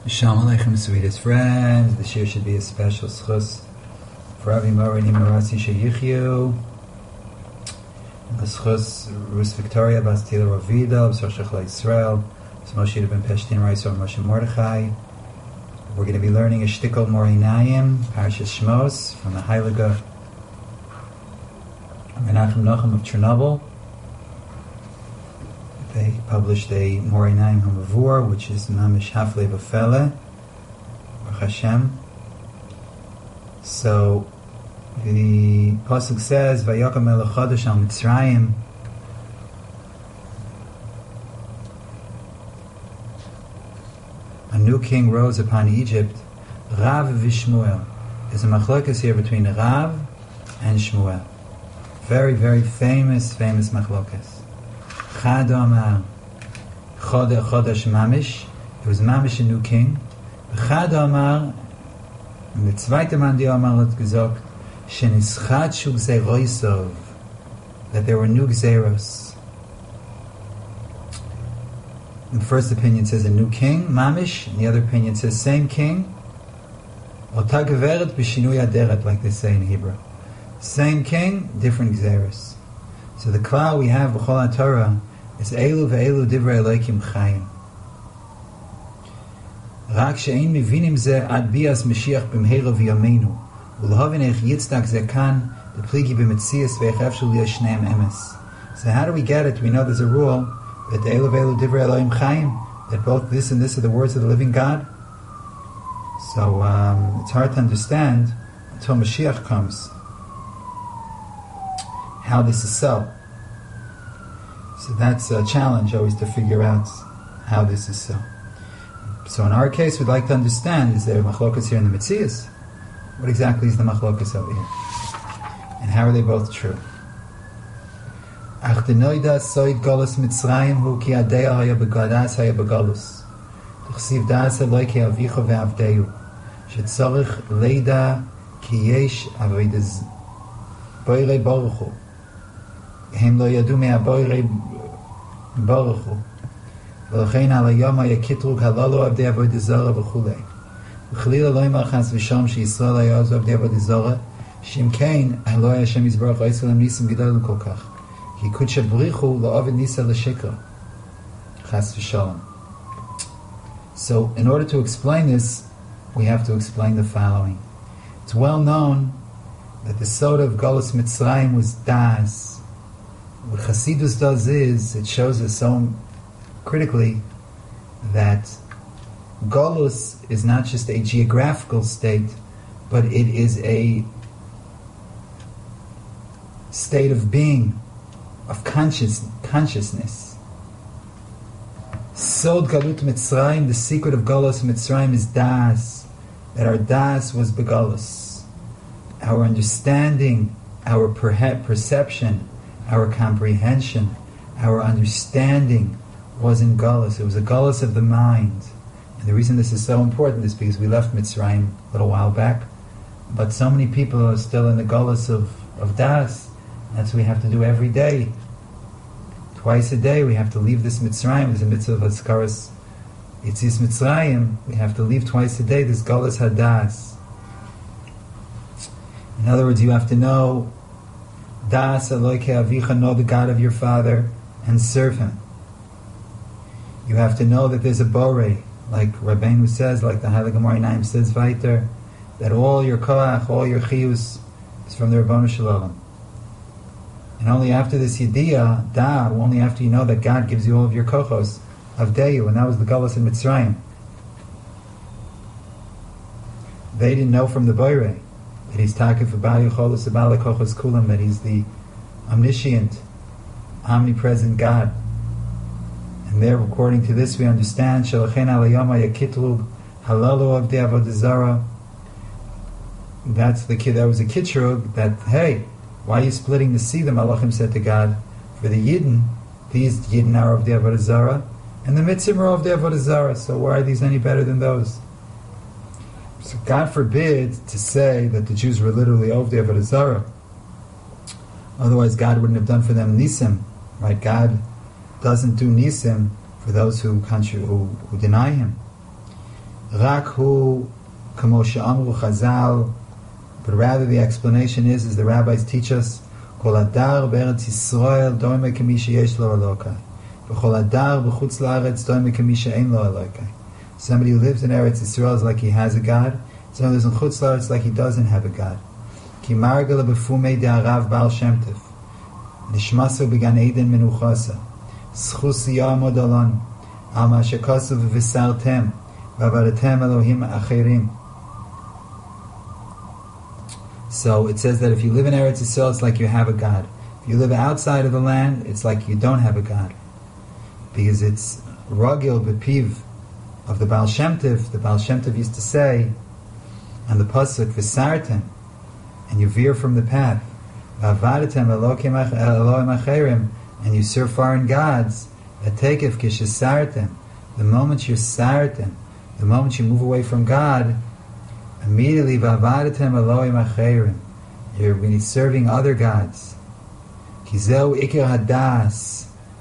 Shalom Aleichem, sweetest friends. This year should be a special schus for Rabbi Mori Nimarasi Sheyichyu. The schus Rus Victoria Bas Tila Ravida, B'Sor Shechla Yisrael, Moshe Ben Peshtin Raisor Moshe Mordechai. We're going to be learning a shtickle Morinayim, Parashas Shmos, from the Heilige Menachem Nachum of Chernobyl. They published a Morinayim HaMavur, which is Mamish Hafle B'Fele, Baruch Hashem. So, the Pasuk says, Vayakam Melech Chodesh al Mitzrayim. A new king rose upon Egypt. Rav v'Shmuel. There's a machlokas here between Rav and Shmuel. Very, very famous machlokas. Chad Amar Chodesh Mamish. There was Mamish, a new king. Chad Amar, and the zweite Mann die Amar hat gesagt, Shenischat Gzeroisov, that there were new Gzeros. The first opinion says a new king, Mamish, and the other opinion says same king, Ota Geveret b'shinui aderet, like they say in Hebrew. Same king, different Gzeros. So the klal we have b'chol HaTorah is Elu ve'elu divrei Elokim chayim. Rak she'ein mivinim ze ad bias Mashiach b'mheira v'yameinu u'l'havin eich yitzdak ze kan depligi b'metzias ve'ech efshel yashneim emes. So how do we get it? We know there's a rule that the Elu ve'elu divrei Elohim chayim, that both this and this are the words of the living God. So it's hard to understand until Mashiach comes how this is so. So that's a challenge always to figure out how this is so. So in our case, we'd like to understand, is there machlokas here in the Metzias? What exactly is the machlokas over here? And how are they both true? Ach denoida soid golus Mitzrayim hu ki adea haya begadas haya begalus. Tuchsiv das eloi ki avicha ve'avdeyu. Shetzorich leida ki yesh avoidez boirei baruch hu. הם לא ידעו מהבורא ברוך הוא ולכן על היום היה קטרוג הללו עבדי עבודה זרה וכו' וחלילה לא יאמר חס ושלום שישראל היה עוז עבדי עבודה זרה שאם כן לא היה השם יזברך עשה להם ניסים גדולים כל כך כי קודש בריחו לא עבד ניסה לשקר חס ושלום. So in order to explain this, we have to explain the following. It's well known that the sod of Golus Mitzrayim was Das. What Chassidus does is, it shows us so critically that Golus is not just a geographical state, but it is a state of being, of consciousness. Sod Galut Mitzrayim, the secret of Golus Mitzrayim is Das, that our Das was Begolus. Our understanding, our perception, our comprehension, our understanding was in Golus. It was a Golus of the mind. And the reason this is so important is because we left Mitzrayim a little while back, but so many people are still in the Golus of Das. That's what we have to do every day. Twice a day we have to leave this Mitzrayim. There's a mitzvah of Haskaras Yitzis Mitzrayim. We have to leave twice a day this Golus Hadas. In other words, you have to know Das Eloke Avicha, know the God of your father and serve him. You have to know that there's a Borei, like Rabbeinu says, like the Heilige Morinayim says weiter, that all your koach, all your chiyus is from the Rabbanu Shalom. And only after this yediyah, only after you know that God gives you all of your kochos, avdeyu, and that was the Golus in Mitzrayim. They didn't know from the Borei that he's Takif Abal Yocholus Abal Kochos Kulam, that he's the omniscient, omnipresent God. And there, according to this, we understand Shalachen Alayom Ayakitlug Halalu Avdei Avodah Zara. That's the kid. That was a kitrug. That hey, why are you splitting the sea? The Malachim said to God, for the Yidden, these Yidden are of the Avodah Zara, and the Mitzim are of the Avodah Zara. So why are these any better than those? So God forbid to say that the Jews were literally of the Avodah Zara. Otherwise, God wouldn't have done for them nisim, right? God doesn't do nisim for those who deny Him. Rak hu kamo she'amru Chazal, but rather the explanation is the rabbis teach us, Kol hadar be'eretz Yisrael doime kemi sheyesh lo Elokai, v'chol hadar b'chutz la'aretz doime kemi she'ein lo Elokai. Somebody who lives in Eretz Yisrael is like he has a God. Somebody who lives in Chutz La'aretz like he doesn't have a God. Ki margala b'fumei de'arav Baal Shem Tov, nishmaso b'gan Eden menuchasa, schus ya'amod alanu, al ma shekasav v'visartem, v'avaratem Elohim acherim. So it says that if you live in Eretz Yisrael, it's like you have a God. If you live outside of the land, it's like you don't have a God. Because it's ragil b'piv of the Baal Shem Tov. The Baal Shem Tov used to say, on the pasuk, v'sartem, and you veer from the path, v'avadatem Elohim acherim, and you serve foreign gods, v'tekef kishesartem, the moment you're sartem, the moment you move away from God, immediately v'avadatem Elohim acherim, you're really serving other gods. Kizeu ikir hadas.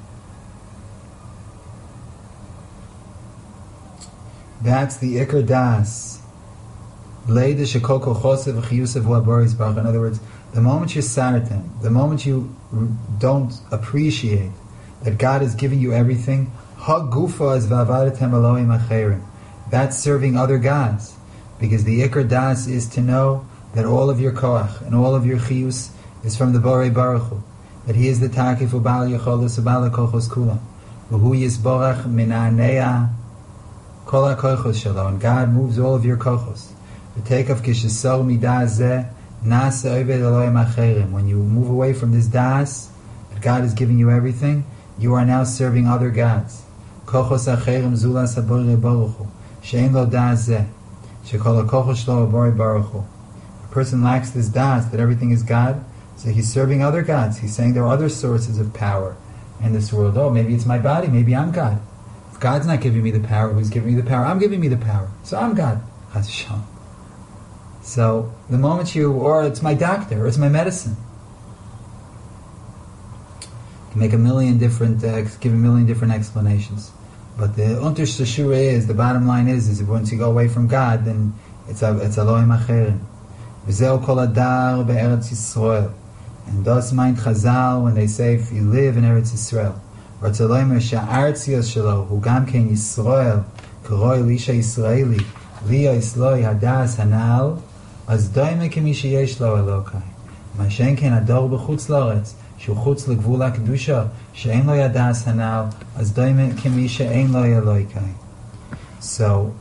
That's the ikar das. In other words, the moment you're saratan, the moment you don't appreciate that God is giving you everything, that's serving other gods. Because the ikar das is to know that all of your koach and all of your chiyus is from the Borei Baruch Hu, that He is the takif u'bal yacholus u'bal kochos kulam, v'hu yisborach minanea kol ha-kochos shelo, and God moves all of your kochos. V'tekaf kishesor midah zeh nasa oved Elohim acherim. When you move away from this das, that God is giving you everything, you are now serving other gods. Kochos acherim zulas ha-borei baruch hu, she'en lo das zeh, she'kol ha-kochos shelo ha-borei baruch hu. A person lacks this das, that everything is God, so he's serving other gods. He's saying there are other sources of power in this world. Oh, maybe it's my body, maybe I'm God. If God's not giving me the power, who's giving me the power? I'm giving me the power, so I'm God. Chas v'shalom. So the moment or it's my doctor, or it's my medicine. You can make give a million different explanations. But the unterste shura is, the bottom line is once you go away from God, then it's Elohim acherim. V'zeu kol hadar be'eretz Yisrael. And thus mind Chazal when they say if you live in Eretz Yisrael, Ratzalohim she'artzios shelo hu gam ken Yisrael k'roi lisha Yisraeli liya isloi hadas hanal az doime kemi sheyesh lo Elokai ma she'en ken ador b'chutz la'aretz shu chutz legvul ha'kedusha she'en lo yadas hanal az doime kemi she'en lo Elokai. So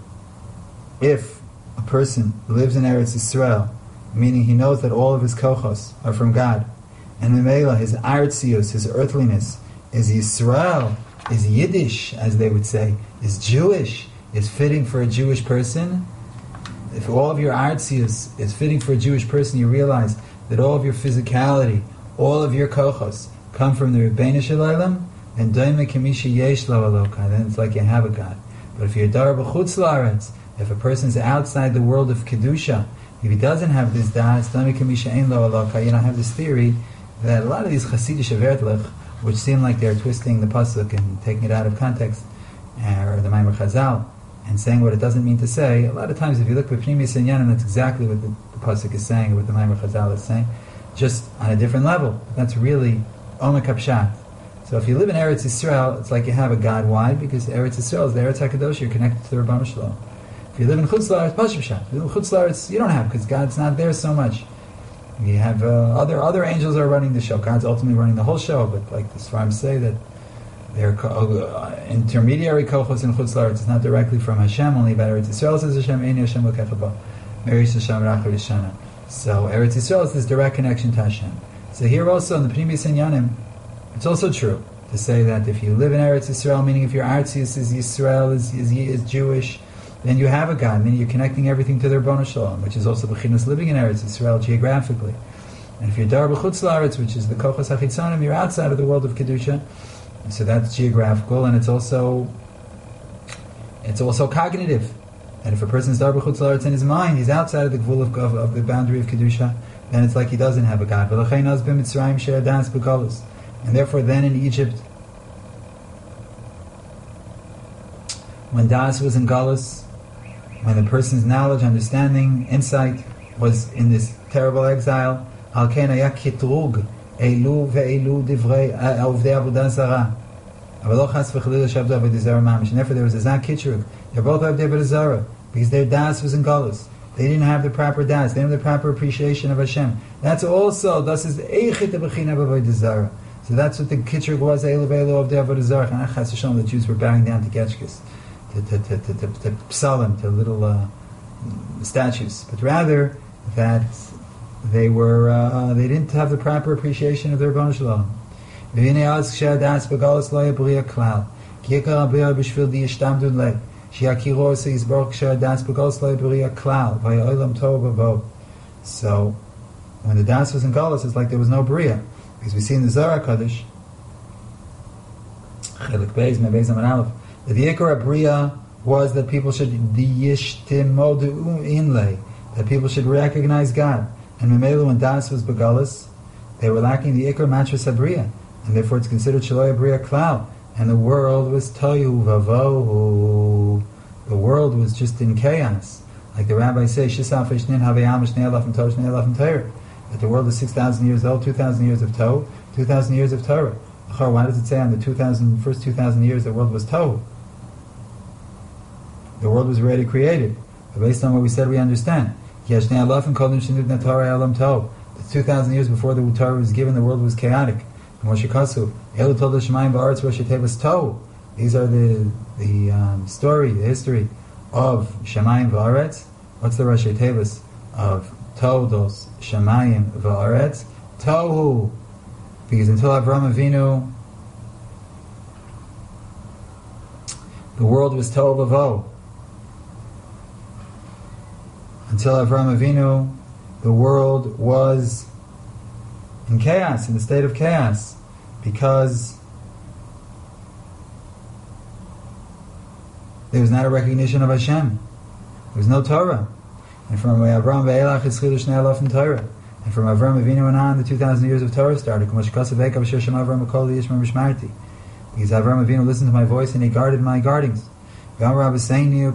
if a person lives in Eretz Yisrael, meaning he knows that all of his kochos are from God, and Memela, his artzios, his earthliness, is Yisrael, is Yiddish, as they would say, is Jewish, is fitting for a Jewish person. If all of your artzios is fitting for a Jewish person, you realize that all of your physicality, all of your kochos come from the Rebbeinu Shalom, and doime kemishi yesh lo Elokai, then it's like you have a God. But if you're dar b'chutz la'aretz, if a person is outside the world of Kedusha, if he doesn't have this das, doime kemishi ein lo Elokai, you don't have this theory that a lot of these Hasidish Avertlech, which seem like they're twisting the pasuk and taking it out of context, or the Maimer Chazal, and saying what it doesn't mean to say. A lot of times, if you look at Pnimius Inyanim, that's exactly what the pasuk is saying, or what the Maimer Chazal is saying, just on a different level. That's really Omek HaPshat. So if you live in Eretz Yisrael, it's like you have a God. Why? Because Eretz Yisrael is the Eretz HaKadosh, you're connected to the Rebbeinu Shalom. If you live in Chutz La'aretz, Pashut Pshat. If you live in Chutz La'aretz, you don't have, because God's not there so much. You have other angels are running the show. God's ultimately running the whole show, but like the Sfarim say that they're intermediary kochos in Chutz La'aretz. It's not directly from Hashem, only about Eretz Yisrael says Hashem, Eini Hashem L'kecha ba, Merish Hashem Rachel Yishana. So Eretz Yisrael is this direct connection to Hashem. So here also in the Pnimius Inyanim, it's also true to say that if you live in Eretz Yisrael, meaning if your artzius is Yisrael, is Jewish, then you have a God, meaning you're connecting everything to the Rebbeinu Shalom, which is also B'chinas living in Eretz Yisrael geographically. And if you're Dar B'chutz La'aretz, which is the Kochos HaChitzonim, you're outside of the world of Kedusha, and so that's geographical, and it's also cognitive. And if a person's Dar B'chutz La'aretz in his mind, he's outside of the gvul of the boundary of Kedusha, then it's like he doesn't have a God. V'lachein az b'Mitzrayim she'er das b'galus. And therefore then in Egypt, when Das was in Galus, when the person's knowledge, understanding, insight was in this terrible exile, al ken haya kitrug elu ve'elu divrei avdei avodah zarah. And therefore there was a zak kitrug. They're both avdei avodah zarah because their das was in galus. They didn't have the proper das. They didn't have the proper appreciation of Hashem. That's also das is eichit b'china b'avodah zarah. So that's what the kitrug was. Elu ve'elu avdei avodah zarah. And chas v'shalom, the Jews were bowing down to getchkes, to psalim, to little statues, but rather that they didn't have the proper appreciation of their Rebbeinu Shalom. So when the das was in Galus, it's like there was no Bria, because we see in the Zohar Kadosh, Chelik Beis, Mebeis Amar Aleph, that the Ikar Bria was that people should that people should recognize God. And Memelu, when Das was Begalis, they were lacking the Ikar Matras Abriya, and therefore it's considered Shaloi Abriya Klal. And the world was Toyu Vavohu. The world was just in chaos. Like the rabbis say, Shisaf Eshnin Havayam Shnei Alaf and Torah Shnei Alaf and Torah. That the world is 6,000 years old, 2,000 years of Tohu, 2,000 years of Torah. Why does it say on the first 2,000 years the world was Tohu? The world was already created. But based on what we said, we understand. The 2,000 years before the Torah was given, the world was chaotic. These are the story, the history of Shamayim V'aretz. What's the Rashi Tevas of Todos Shamayim V'aretz? Tohu. Because until Avraham Avinu, the world was Tohu V'vo. Until Avraham Avinu, the world was in chaos, in a state of chaos, because there was not a recognition of Hashem. There was no Torah. And from Avraham Ve'elach is Chilush Shnei Alaf and Torah. And from Avraham Avinu and on, the 2,000 years of Torah started. Because Avraham Avinu listened to my voice and he guarded my guardings. And the rabbis say that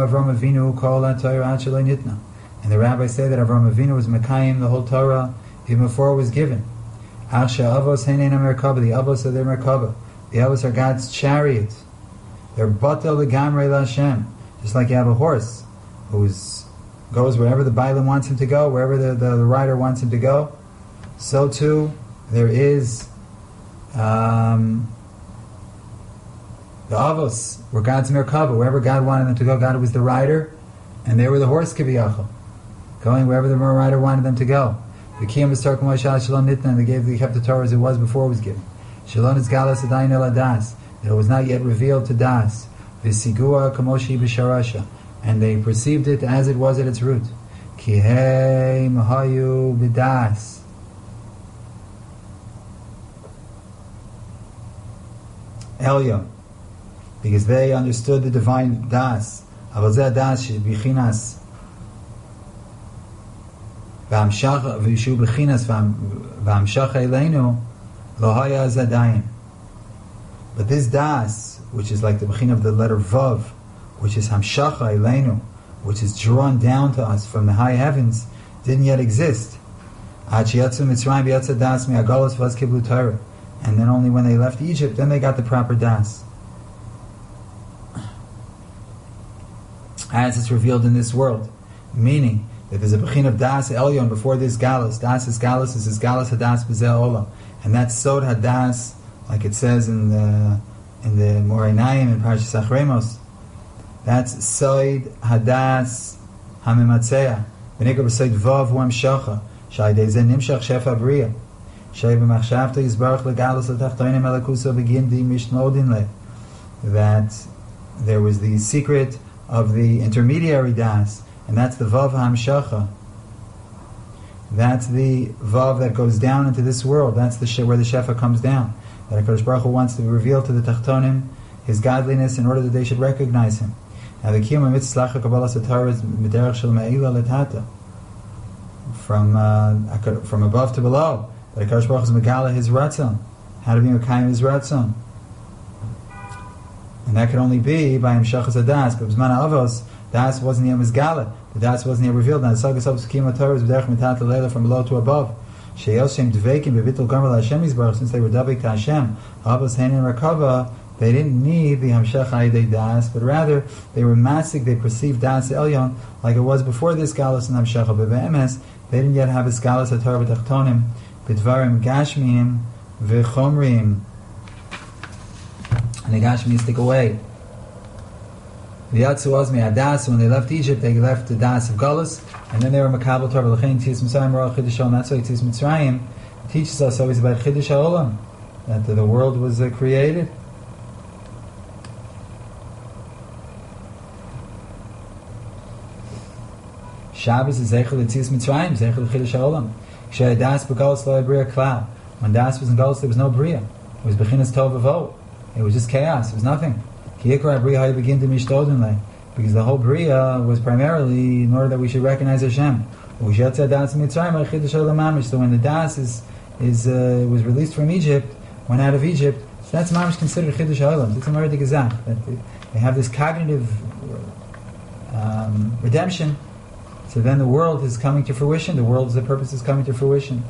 Avraham Avinu was Mekayim, the whole Torah, even before it was given. The Avos are their Merkabah. The Avos are God's chariot. They're Batal L'Gamrei L'Hashem. Just like you have a horse who goes wherever the Bailam wants him to go, wherever the rider wants him to go. So too, there is the Avos were God's Merkabah. Wherever God wanted them to go, God was the rider, and they were the horse Kiviyachal, going wherever the rider wanted them to go. The Kiyam was Tarkum Shal Shalom Nitna, and they kept the Torah as it was before it was given. Shalom is Galas Adayin El Das. It was not yet revealed to Das. V'sigua Kamoshi B'Sharasha, and they perceived it as it was at its root. Kihei Mahayu B'Das. Elyon, because they understood the divine Das. Avazeh Das Bichinas. V'amshach v'yishu b'chinas v'amshach eleinu lo haya zadayim. But this Das, which is like the b'chin of the letter Vav, which is hamshacha eleinu, which is drawn down to us from the high heavens, didn't yet exist. Ad sheyatzu Mitzrayim b'yatza Das mi'agalos v'az kiblu Torah. And then only when they left Egypt, then they got the proper Das. As it's revealed in this world. Meaning that there's a bechin of Das Elyon before this Galus. Das is Galus, this is Galus Hadas B'zeh Olam. And that's Sod Hadas, like it says in the Moreh Naim in Parashas Achremos. That's Sod Hadas Hamimatzeah. V'nikra b'Sod Vav Hu Hamshacha. Shai Dei Zeh Nimshach Shefa B'Riya. Shai B'machshavta Yisbarach L'Galus L'Tachtoinim Elakusa V'Gindi Mishnodin Le. That there was the secret of the intermediary Das, and that's the Vav HaMshacha. That's the Vav that goes down into this world. That's where the Shefa comes down. That HaKadosh Baruch Hu wants to reveal to the Tachtonim His godliness in order that they should recognize Him. Now the Kiyum HaMitzlach HaKabbalah Satar is B'derech Shel Me'ila L'Tata. From above to below. That HaKadosh Baruch Hu is Megala His Ratzon. How to be Mekayim His Ratzon. And that could only be by Himshachas HaDas. But B'zman HaAvos, Das wasn't yet Mizgala. The Das wasn't yet revealed. Now, Sagas of Sekima Torah is B'derech Mitat Leila from below to above. Sheyoshem Dveikim B'vitul Gomer LaHashem Yisbarach, since they were Davik to Hashem, Avos Hanin Rakava, they didn't need the Hamshach Ha'idei Das, but rather they were masik, they perceived Das Elyon like it was before this Galus and Hamshach HaBe'emes. They didn't yet have this Galus HaTorah B'tachtonim, B'dvarim Gashmiyim V'chomrim. And the Gashmiyistic away. The Yatsu Ozmi Hadas, when they left Egypt, they left the Das of Galus, and then they were Makabal Torah L'chein Tzis Mitzrayim Ra'al Chiddush Ha'olam. That's why Tzis Mitzrayim teaches us always about Chiddush Ha'olam, that the world was created. Shabbos is Zeichel Tzis Mitzrayim, Zeichel Chiddush Ha'olam. Kshe Das B'Galus Lo Bria Klal. When Das was in Galus, there was no Bria. It was Bechinas Tov V'Vo. It was just chaos. It was nothing. Because the whole Bria was primarily in order that we should recognize Hashem. So when the Das was released from Egypt, went out of Egypt, so that's mamish considered Chiddush Ha'olam. It's a Merid Gezach. They have this cognitive redemption. So then the world is coming to fruition. The purpose is coming to fruition.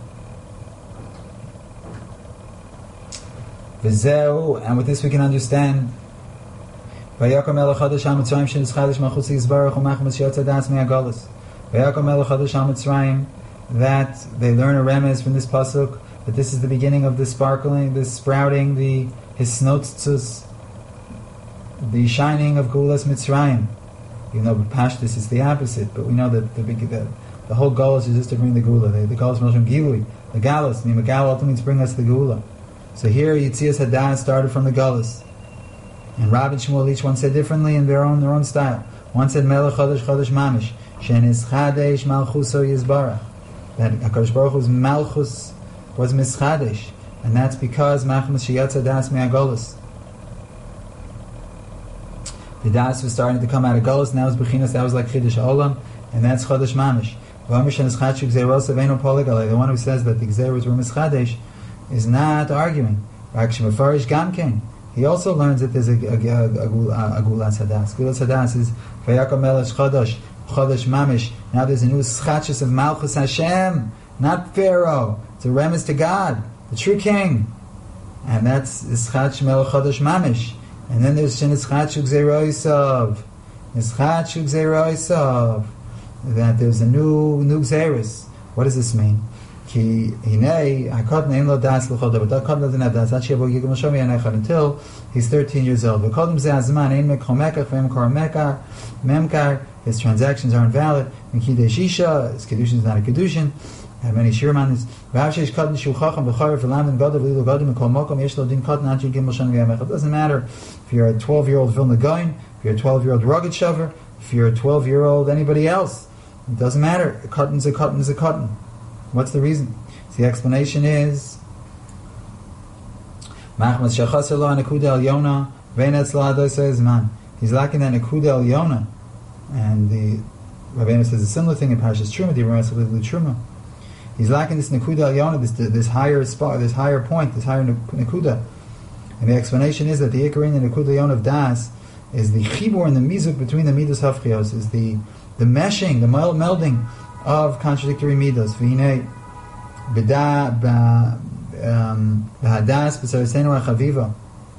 And with this we can understand Vayakom Melech Chadash HaMitzrayim Shenis Chadash Malchus Yisbarach U'Machmas Yotza Das Me'Agalus. Vayakom Melech Chadash HaMitzrayim, that they learn a remez from this pasuk, that this is the beginning of the sparkling, the sprouting, the hisnotzus, the shining of Gulas Mitzrayim. You know, Pashtus is the opposite, but we know that the whole Galus is just to bring the Gula. The Galus Melchim Gilui, the Galus, the Megal ultimately to bring us the Gula. So here Yitzias Hadas started from the Galus. And Rav and Shmuel, each one said differently in their own style. One said Melech Chodesh Chodesh Mamish, Shenis Chadesh Malchuso Yizbarach. That HaKadosh Baruch Hu's Malchus was Mischadesh, and that's because Machmas Sheyatza Das Me'Agolus. The Das was starting to come out of Golus, and that was Bechinas, that was like Chiddush Ha'olam, and that's Chodesh Mamish. The one who says that the Gzeros were Mischadesh is not arguing. He also learns that there's a Gulas Hadas. Gulas Hadas is Vayakom Melech Chodesh Mamish. Now there's a new Schachus of Malchus Hashem, not Pharaoh. It's a remez to God, the true King, and that's Schach Melech Chodesh Mamish. And then there's Shenischach Gzeroisav, Nischach Gzeroisav. That there's a new Gzeris. What does this mean? Ki hinei hakod nein lo das l'chol davar. That kod doesn't have das. That shebo yigam l'shomi anechad until he's 13 years old. V'kodem zeh azman ein mekol mekach v'em kor mekar memkar. His transactions aren't valid. Mikidei shisha. His kedushin is not a kedushin. Have many shirmanis. V'avsheish kod nishu chacham v'charev v'lam and godav v'lilu godav mekol mokom yesh lo din kod nanchi gim l'shomi v'yamechad. It doesn't matter if you're a 12-year-old Vilna Gaon, if you're a 12-year-old rugged shover, if you're a 12-year-old anybody else. It doesn't matter. A cotton's a cotton is a cotton. What's the reason? So the explanation is Machmas Shechasar Lo Nekuda El Yona Veinetz Lo Adosei Zman. He's lacking that Nekuda El Yona, and the Rabbeinu says a similar thing in Parashas Truma. The Rabbeinu says Truma. He's lacking this Nekuda El Yona, this higher spot, this higher point, this higher Nekuda. And the explanation is that the Ikarin and Nekuda Yona of Das is the chibur and the mizuk between the midas hafchios, is the meshing, the melding of contradictory midos. V'hinei b'hadas b'sarisenu achaviva.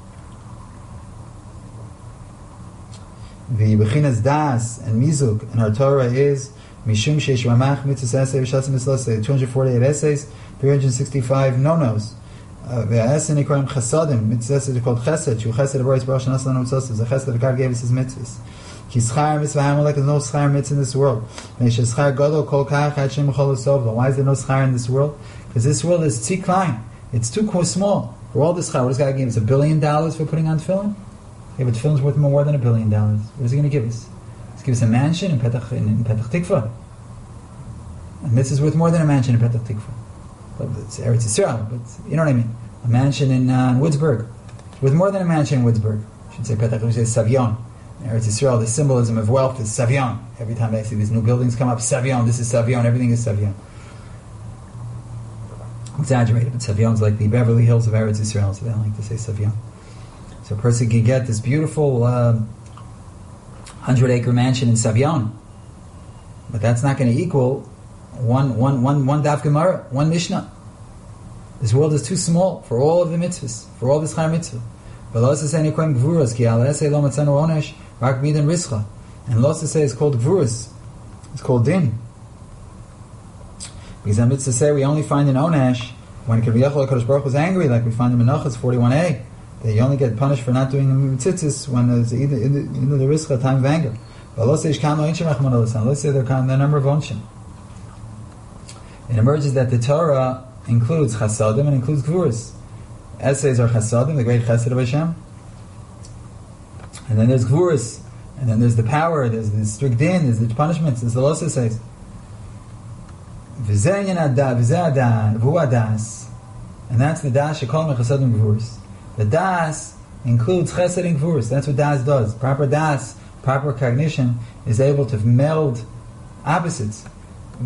The bechinas das and mizuk in our Torah is mishum sheish ramach mitzvah essay v'shasim mitzvah 248 essays, 365 no-nos. V'asen ikram chasadim mitzvah is called chesed. Shu chesed aboris baruch shanaslan mitzvahs. The chesed that God gave us his mitzvahs. Ki schar mitzvah hamelech, there's no schar mitzvah in this world. Meishe schar gadol kol kach ha'shem b'chol hasovlo. Why is there no schar in this world? Because this world is too klein. It's too small. For all this schar, what does God give us? $1 billion for putting on tefillin? Yeah, but tefillin's worth more than $1 billion. What is he going to give us? He's give us a mansion in Petach Tikva. A mitzvah is worth more than a mansion in Petach Tikva. But it's Eretz Yisrael, but you know what I mean. A mansion in Woodsburg. It's worth more than a mansion in Woodsburg. I should say Petach, we say Savion. In Eretz Yisrael, the symbolism of wealth is Savion. Every time I see these new buildings come up, Savion, this is Savion, everything is Savion. Exaggerated, but Savion's like the Beverly Hills of Eretz Yisrael, so they don't like to say Savion. So a person can get this beautiful 100-acre mansion in Savion, but that's not going to equal one Daf Gemara, one Mishnah. This world is too small for all of the mitzvahs, for all this Chayar mitzvah. But Lo Saseh Nikwem Gvuras, Ki Al Esei Lo Matzanu Onesh, Rak Midan Rischa. And Lo Saseh is called Gvuras. It's called Din. Because that mitzvah say we only find in Onesh when Kaviyachol HaKadosh Baruch Hu is angry, like we find in Menachos 41a, that you only get punished for not doing the mitzitzis when there's either the risk of time of anger. But Lo Saseh Ishkam Lo Inshim Rachman Olasan. Let's say there are the number of Onshim. It emerges that the Torah includes chasadim and includes gvuras. Essays are chasadim, the great chesed of Hashem. And then there's gvuras. And then there's the power, there's the strict din, there's the punishments, there's the los essays. V'zeh adan, v'hu adas. And that's the das shekol me chasadim gvuras. The das includes chesed and gvuras. That's what das does. Proper das, proper cognition, is able to meld opposites. A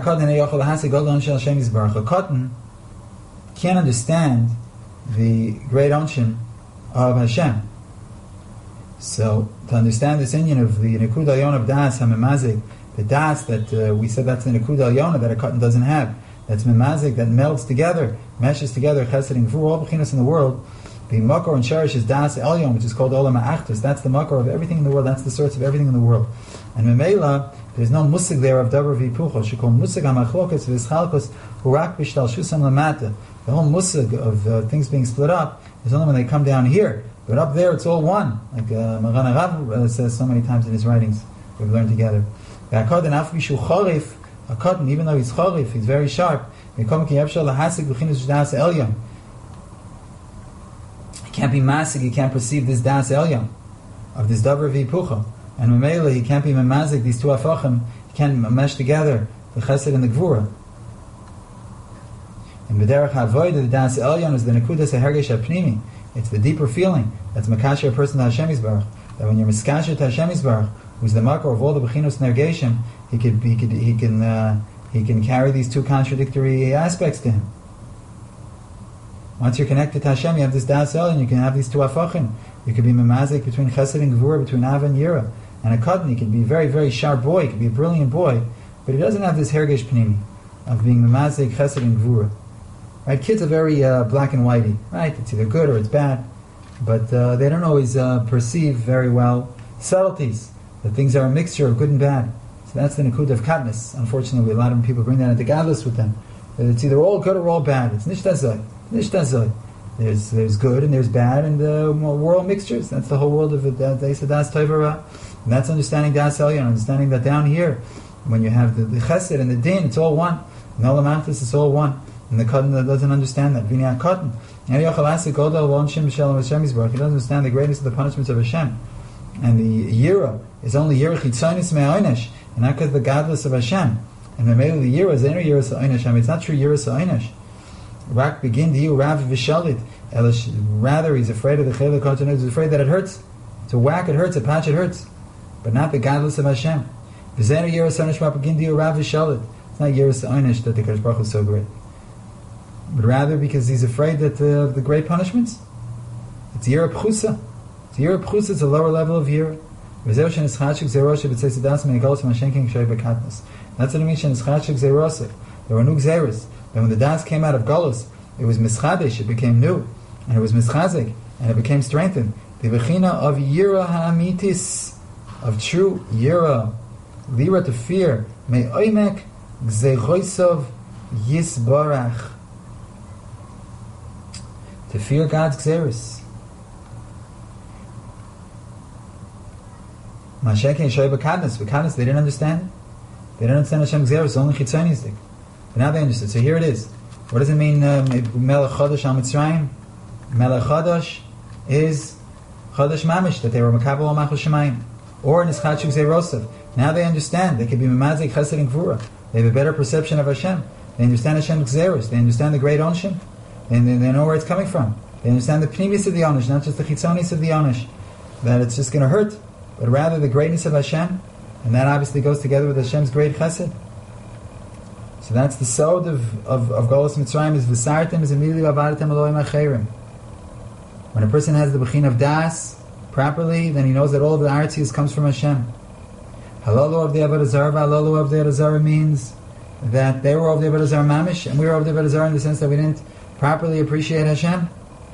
cotton can't understand the great onshim of Hashem. So, to understand this inyan of the Nekud Alyon of Das HaMemazik, the Das that we said that's the Nekud Alyon that a cotton doesn't have, that's Memazik, that melds together, meshes together, Chesed and Gvur, all Bechinos in the world. The Makor and Sharish is Das Elyon, which is called Olam HaAchtus. That's the Makor of everything in the world, that's the source of everything in the world. And Memela, there's no musig there of davar v'hipucho. She called musig hamachlokas v'schalkos hurak b'shtal shusam lamata. The whole musig of things being split up is only when they come down here. But up there, it's all one. Like Maran Arav says so many times in his writings, we've learned together. A cotton, even though he's charif, he's very sharp. He can't be masig, he can't perceive this das elyon of this davar v'hipucho. And Mamela, he can't be memazik, these two afachim, he can't mesh together, the chesed and the gvura. And B'derech HaAvodah, the Das Elyon is the Nekudas HaHergesh HaPnimi. It's the deeper feeling that's Makasher a person to Hashem Yisbarach. That when you're Miskasher to Hashem Yisbarach, who's the Makor of all the Bechinos Nergeshim, he can carry these two contradictory aspects to him. Once you're connected to Hashem, you have this Das Elyon, you can have these two afachim. You could be memazik between chesed and gvura, between Av and Yira. And a cotton, he could be a very, very sharp boy, he could be a brilliant boy, but he doesn't have this hergesh pnimi of being memazik, chesed and gvura. Right? Kids are very black and whitey, right? It's either good or it's bad, but they don't always perceive very well subtleties, that things are a mixture of good and bad. So that's the nekud of katnis. Unfortunately, a lot of people bring that into gadlus with them. That it's either all good or all bad. It's nishtazai. There's good and there's bad, and we're all mixtures. That's the whole world of it. They said das toivara, and that's understanding das elyon, understanding that down here, when you have the chesed and the din, it's all one. And all the mantis, it's all one. And the cotton doesn't understand that. V'nei cotton, he doesn't understand the greatness of the punishments of Hashem. And the yira is only yira chitzonis me'onesh, and not because the godless of Hashem. And the the yira is inner yira sa'onesh. I mean, it's not true yira sa'onesh. Rak begin to you rav v'shalit. Rather, he's afraid of the chelik koton. He's afraid that it hurts. To whack it hurts, a patch it hurts, but not the godless of Hashem. V'zenu yiras onish rak begin to you rav v'shalit. It's not yiras onish that the Kadosh Baruch Hu is so great, but rather because he's afraid that the great punishments. It's yira pchusa. It's yira pchusa. It's a lower level of yira. V'zeu shenischachik zeroshe b'tzei sedas me'nigol s'mashen king shay b'katnas. That's what it means. Shenischachik zeroshe. There were new gzeros. And when the das came out of Golus, it was mischadesh, it became new, and it was mischazik, and it became strengthened. The bechina of yira ha'amitis, of true yira, lira to fear, me oimek gzeroisov yisbarach, to fear God's gzeros. Mashekin shoy b'kadnas, they didn't understand it. They didn't understand Hashem's gzeros, only chitzonistic. But now they understood. So here it is. What does it mean, Melech Chodesh al Mitzrayim? Melech Chodesh is Chodesh Mamish, that they were Makabel al Machal Shemayim. Or Nischachuk Zeirosef. Now they understand. They can be Memazik, Chesed, and Gvura. They have a better perception of Hashem. They understand Hashem's Gzeros. They understand the great Onshim. And they know where it's coming from. They understand the Pnimis of the Onish, not just the Chitzonis of the Onish. That it's just going to hurt. But rather the greatness of Hashem. And that obviously goes together with Hashem's great Chesed. So that's the sod of Golus Mitzrayim is V'sartem is immediately Avadatem Elohim Acherim. When a person has the Bechin of Das properly, then he knows that all of the Artzius comes from Hashem. Halalu of the Avodah Zarah, Halalu of the Avodah Zarah means that they were of the Avodah Zarah Mamish, and we were of the Avodah Zarah in the sense that we didn't properly appreciate Hashem.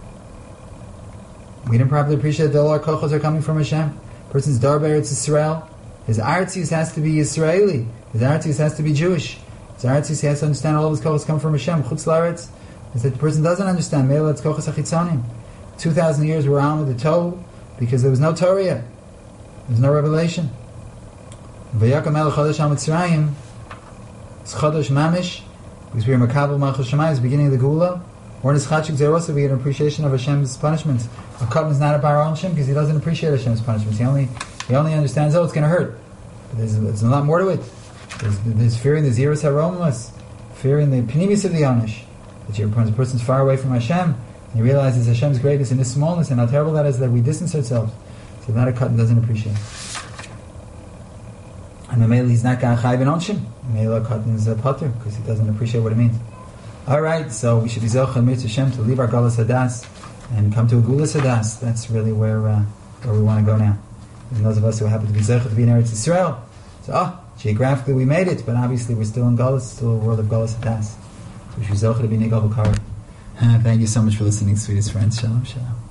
We didn't properly appreciate that all our kochos are coming from Hashem. A person's Dar B'Eretz Yisrael, his Artzius has to be Yisraeli. His Artzius has to be Jewish. His Artzius has to understand all of his kochos come from Hashem. Chutz La'aretz is that the person doesn't understand. Me'elatz kochos achitzonim. 2,000 years we're on with the Torah because there was no Torah yet. There was no revelation. V'yakam el chodesh ha-Mitzrayim, it's chodesh mamish, because we are makabel malchus Shemayim, it's the beginning of the Geula. Or in his chachik zerosa, we get an appreciation of Hashem's punishments. A Katan is not a bar on Hashem because he doesn't appreciate Hashem's punishments. He only understands, it's going to hurt. But there's a lot more to it. There's fearing the Zeros HaRomas, fearing the Pnimis of the Onish. That when a person's far away from Hashem, and he realizes Hashem's greatness and His smallness, and how terrible that is that we distance ourselves. So that a Katan doesn't appreciate. And Mamela, he's not Chayv and Onshim. Mamela Katan is a Pater because he doesn't appreciate what it means. Alright, so we should be Zochah Mir Hashem to leave our Galus Hadas and come to a Gulas Hadas. That's really where we want to go now. And those of us who happen to be Zochah to be in Eretz Yisrael. So, geographically we made it, but obviously we're still in Galus, still a world of Galus Hadas. So we should be Zochah to be Negal B'Kar. Thank you so much for listening, sweetest friends. Shalom, shalom.